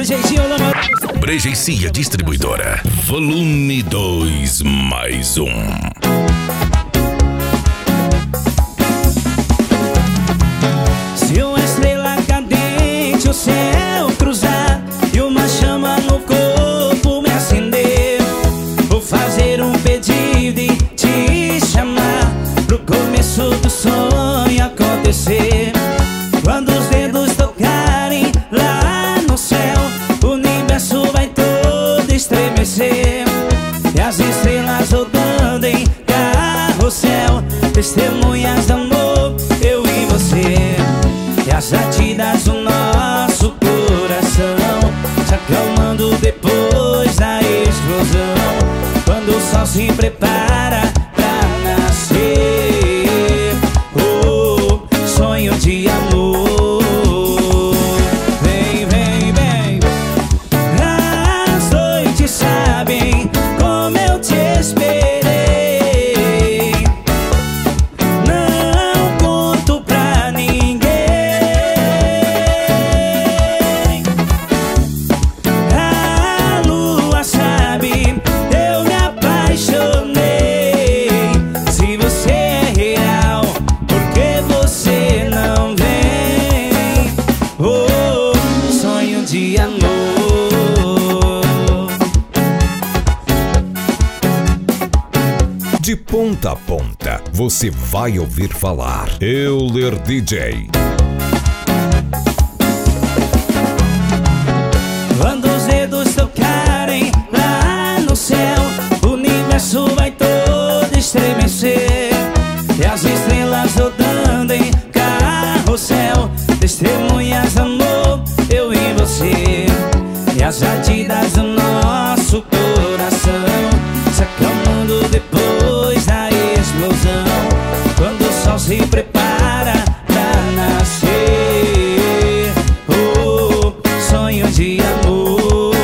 Brejecia Distribuidora. Volume 2 mais 1. Se uma estrela cadente o céu cruzar e uma chama no corpo me acender, vou fazer um pedido e te chamar pro começo do sonho acontecer. Quando os dedos tocarem lá no céu, o universo vai todo estremecer. E as estrelas rodando em carrossel, testemunhas de amor, eu e você. E as batidas do nosso coração se acalmando depois da explosão, quando o sol se prepara pra nascer. Oh, sonho de amor. Vem, vem, vem. As noites sabem como eu te esperei. Não conto pra ninguém. A lua sabe, eu me apaixonei. Se você é real, por que você não vem? Oh, sonho de amor. De ponta a ponta, você vai ouvir falar Euler DJ. Quando os dedos tocarem lá no céu, o universo vai todo estremecer. E as estrelas rodando em carrossel, testemunhas de amor, eu e você. E as batidas do nosso coração se acalmando depois da explosão, quando o sol se prepara pra nascer. Oh, sonho de amor.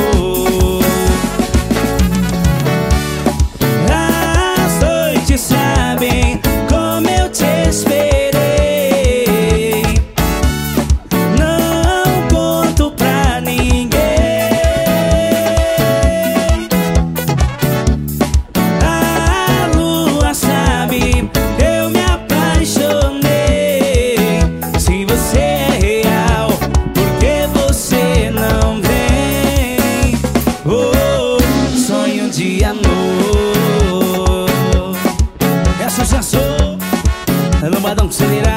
As noites sabem como eu te esperei. Não conto pra ninguém. A lua sabe, eu me apaixonei. Se você é real, por que você não vem? Oh, sonho de amor. Essa já sou, lambadão acelerado.